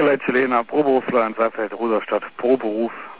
Nikolai Zelena, Proberufler in Saalfeld, Rudolstadt, pro Beruf